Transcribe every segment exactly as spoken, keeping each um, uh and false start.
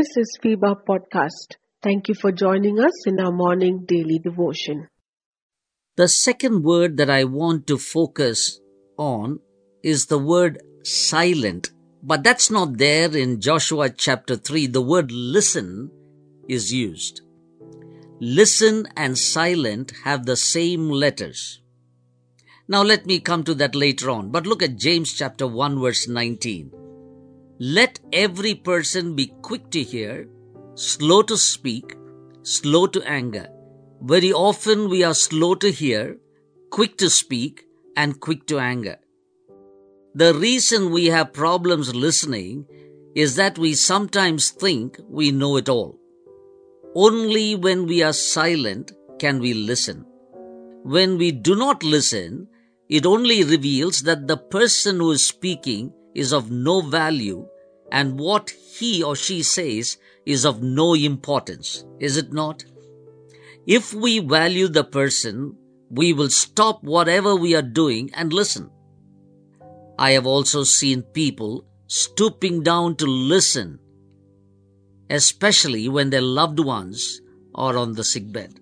This is FIBA Podcast. Thank you for joining us in our morning daily devotion. The second word that I want to focus on is the word silent. But that's not there in Joshua chapter three. The word listen is used. Listen and silent have the same letters. Now let me come to that later on. But look at James chapter one verse nineteen. Let every person be quick to hear, slow to speak, slow to anger. Very often we are slow to hear, quick to speak, and quick to anger. The reason we have problems listening is that we sometimes think we know it all. Only when we are silent can we listen. When we do not listen, it only reveals that the person who is speaking is of no value and what he or she says is of no importance. Is it not? If we value the person, we will stop whatever we are doing and listen. I have also seen people stooping down to listen, especially when their loved ones are on the sickbed.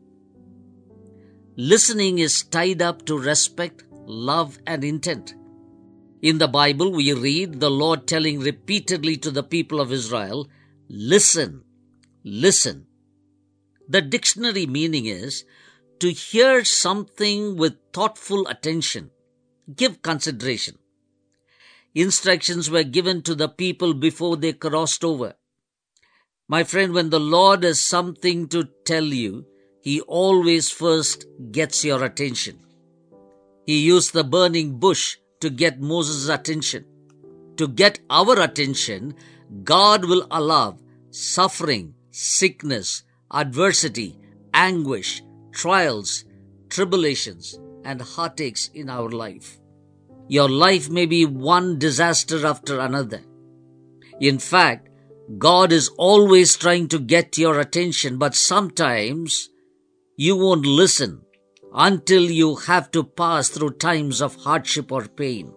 Listening is tied up to respect, love, and intent. In the Bible, we read the Lord telling repeatedly to the people of Israel, listen, listen. The dictionary meaning is to hear something with thoughtful attention, give consideration. Instructions were given to the people before they crossed over. My friend, when the Lord has something to tell you, He always first gets your attention. He used the burning bush to get Moses' attention. To get our attention, God will allow suffering, sickness, adversity, anguish, trials, tribulations, and heartaches in our life. Your life may be one disaster after another. In fact, God is always trying to get your attention, but sometimes you won't listen until you have to pass through times of hardship or pain.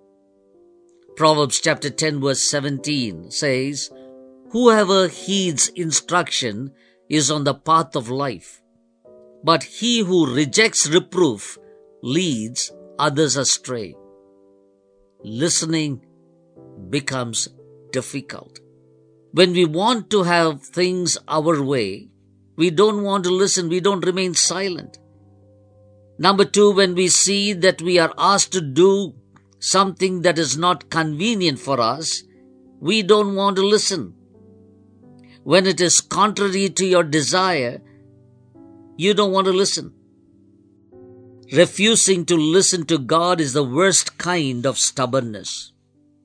Proverbs chapter ten verse seventeen says, whoever heeds instruction is on the path of life, but he who rejects reproof leads others astray. Listening becomes difficult. When we want to have things our way, we don't want to listen, we don't remain silent. Number two, when we see that we are asked to do something that is not convenient for us, we don't want to listen. When it is contrary to your desire, you don't want to listen. Refusing to listen to God is the worst kind of stubbornness.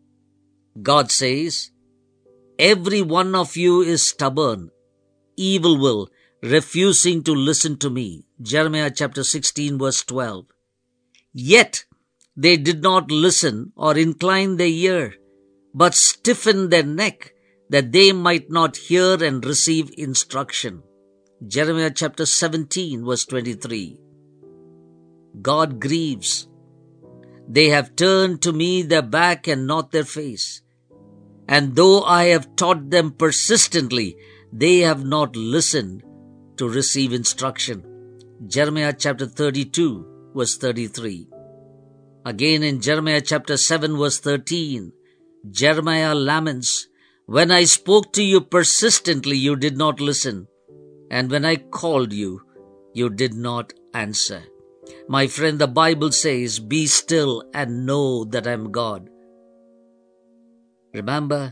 God says, every one of you is stubborn, evil will, refusing to listen to me. Jeremiah chapter sixteen verse twelve. Yet they did not listen or incline their ear, but stiffened their neck, that they might not hear and receive instruction. Jeremiah chapter seventeen verse twenty-three. God grieves. They have turned to me their back and not their face. And though I have taught them persistently, they have not listened to receive instruction. Jeremiah chapter thirty-two verse thirty-three. Again in Jeremiah chapter seven verse thirteen, Jeremiah laments, when I spoke to you persistently, you did not listen. And when I called you, you did not answer. My friend, the Bible says, be still and know that I am God. Remember,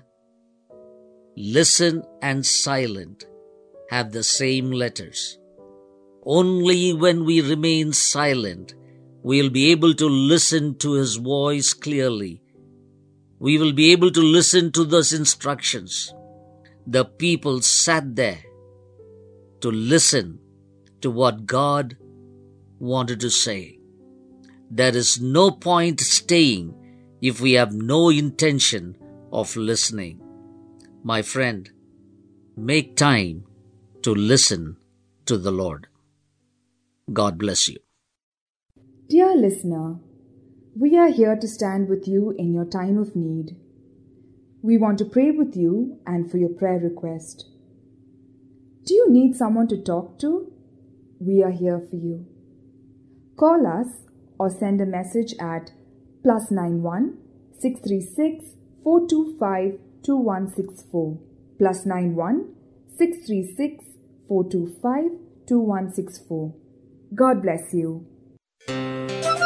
listen and silent have the same letters. Only when we remain silent, we will be able to listen to His voice clearly. We will be able to listen to those instructions. The people sat there to listen to what God wanted to say. There is no point staying if we have no intention of listening. My friend, make time to listen to the Lord. God bless you. Dear listener, we are here to stand with you in your time of need. We want to pray with you and for your prayer request. Do you need someone to talk to? We are here for you. Call us or send a message at plus nine one six three six four two five two one six four plus nine one six three six four two five two one six four. God bless you.